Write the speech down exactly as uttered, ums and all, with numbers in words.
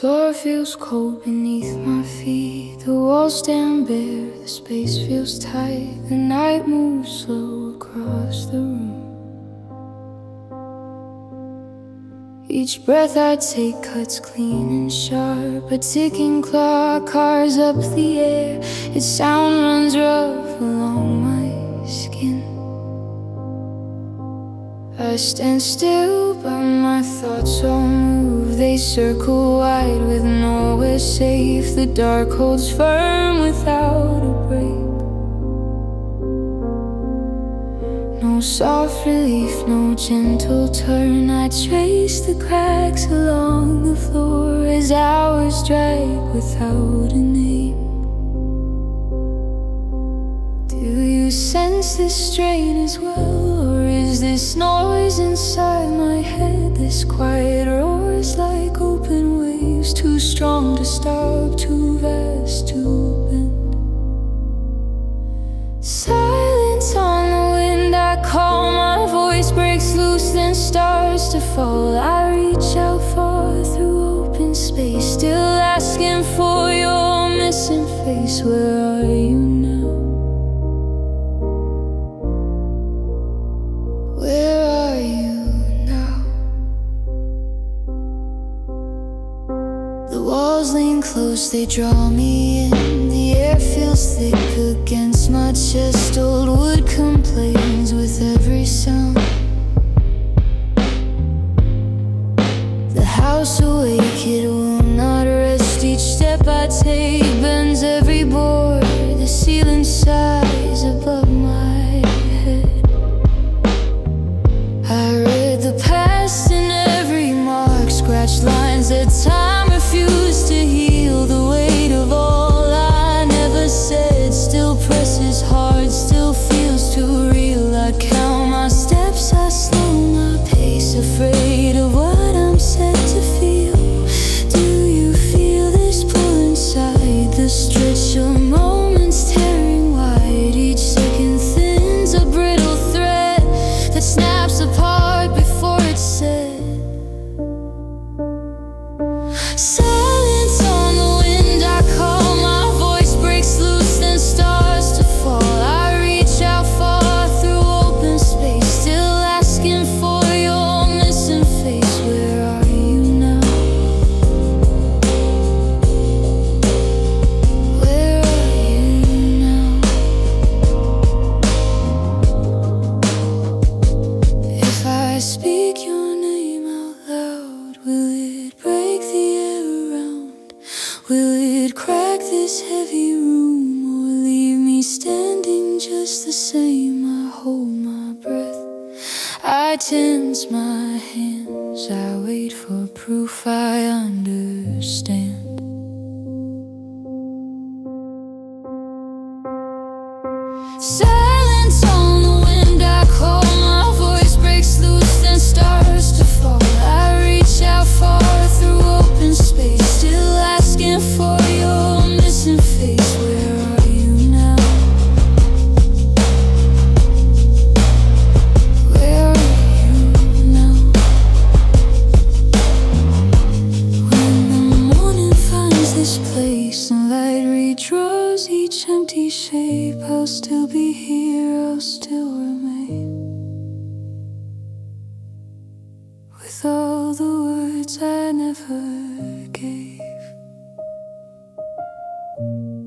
floor feels cold beneath my feet. The walls stand bare, the space feels tight. The night moves slow across the room. Each breath I take cuts clean and sharp. A ticking clock cars up the air. Its sound runs rough along my skin. I stand still, but my thoughts all move. They circle wide with nowhere safe. The dark holds firm without a break. No soft relief, no gentle turn. I trace the cracks along the floor as hours drag without a name. Do you sense this strain as well? Or is this noise inside my head? This quiet roars like open waves, too strong to stop, too vast to bend. Silence on the wind, I call. My voice breaks loose, then starts to fall. I reach out far through open space, still asking for your missing face. Where are you now? Where are you now? The walls lean close, they draw me in. The air feels thick against my chest. Old wood complains with every sound. The house awake, it will not rest. Each step I take bends every board. The ceiling sighs above my head. I read the past in every mark, scratched lines that time refused to heal. The weight of all I never said still presses hard, still feels too real. I count my steps, I slow my pace, afraid of what I'm set to feel. Do you feel this pull inside? The stretch of moments tearing wide. Each second thins a brittle thread that snaps apart before it's said. Silence on the wind, I call. My voice breaks loose, then starts to fall. I reach out far through open space, still asking for your missing face. Where are you now? Where are you now? If I speak your name out loud, will it break the air around? Will it crack this heavy room, or leave me standing just the same? I hold my breath, I tense my hands, I wait for proof I understand. Silence on the wind, I call. My voice breaks loose, then starts to fall. I reach out far through open space, still asking for your missing face. Where are you now? Where are you now? When the morning finds this place and light redraws each empty shape, I'll still be here, I'll still remain. With all the words I never gave.